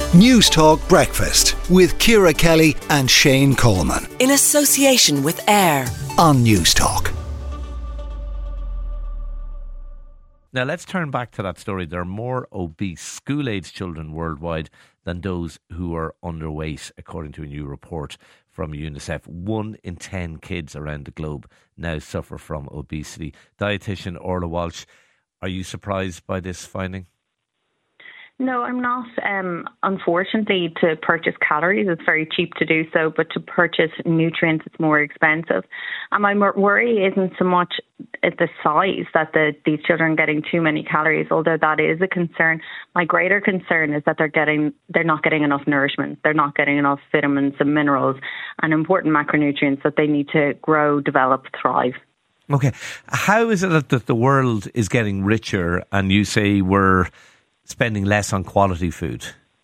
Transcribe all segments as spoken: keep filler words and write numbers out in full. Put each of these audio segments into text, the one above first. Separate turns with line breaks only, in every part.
News Talk Breakfast with Ciara Kelly and Shane Coleman.
In association with AIR
on News Talk.
Now let's turn back to that story. There are more obese school-aged children worldwide than those who are underweight, according to a new report from UNICEF. One in ten kids around the globe now suffer from obesity. Dietitian Orla Walsh, are you surprised by this finding?
No, I'm not. Um, unfortunately, to purchase calories, it's very cheap to do so, but to purchase nutrients, it's more expensive. And my worry isn't so much at the size that the, these children are getting too many calories, although that is a concern. My greater concern is that they're getting, they're not getting enough nourishment. They're not getting enough vitamins and minerals and important macronutrients that they need to grow, develop, thrive.
Okay. How is it that the world is getting richer and you say we're spending less on quality food?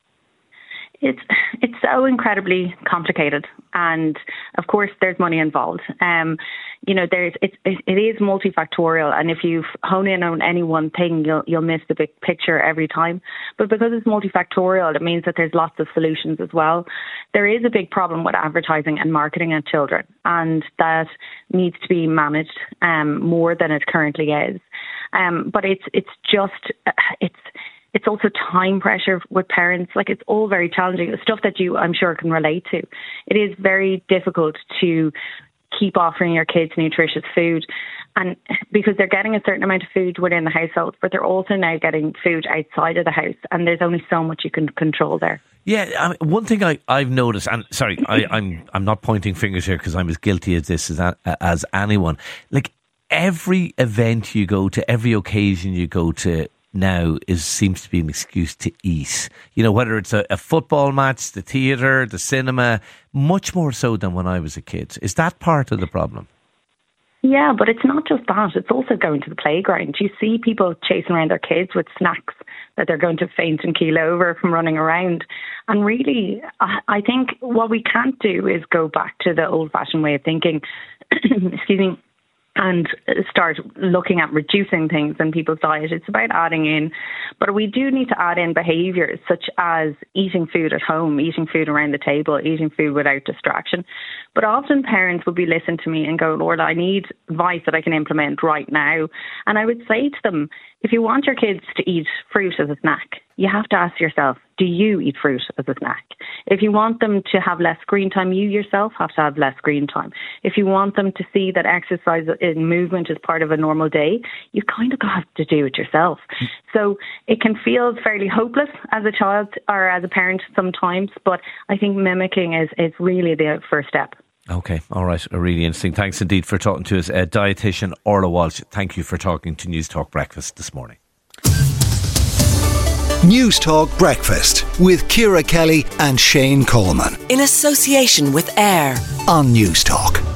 It's it's so incredibly complicated, and of course there's money involved. Um, you know, there's it's it, it is multifactorial, and if you hone in on any one thing, you'll you'll miss the big picture every time. But because it's multifactorial, it means that there's lots of solutions as well. There is a big problem with advertising and marketing at children, and that needs to be managed um, more than it currently is. Um, but it's it's just it's. It's also time pressure with parents. Like, it's all very challenging. It's stuff that you, I'm sure, can relate to. It is very difficult to keep offering your kids nutritious food, and because they're getting a certain amount of food within the household, but they're also now getting food outside of the house, and there's only so much you can control there.
Yeah, I mean, one thing I, I've noticed, and sorry, I, I'm I'm not pointing fingers here because I'm as guilty as this as, as anyone. Like, every event you go to, every occasion you go to, now is seems to be an excuse to eat. You know, whether it's a, a football match, the theatre, the cinema, much more so than when I was a kid. Is that part of the problem?
Yeah, but it's not just that. It's also going to the playground. You see people chasing around their kids with snacks that they're going to faint and keel over from running around. And really, I, I think what we can't do is go back to the old-fashioned way of thinking, excuse me, and start looking at reducing things in people's diet. It's about adding in, but we do need to add in behaviours such as eating food at home, eating food around the table, eating food without distraction. But often parents would be listening to me and go, Lord, I need advice that I can implement right now. And I would say to them, if you want your kids to eat fruit as a snack, you have to ask yourself, do you eat fruit as a snack? If you want them to have less screen time, you yourself have to have less screen time. If you want them to see that exercise and movement is part of a normal day, you kind of have to do it yourself. So it can feel fairly hopeless as a child or as a parent sometimes, but I think mimicking is, is really the first step.
Okay, all right, really interesting. Thanks indeed for talking to us. Uh, dietitian Orla Walsh, thank you for talking to News Talk Breakfast this morning.
News Talk Breakfast with Ciara Kelly and Shane Coleman.
In association with AIR
on News Talk.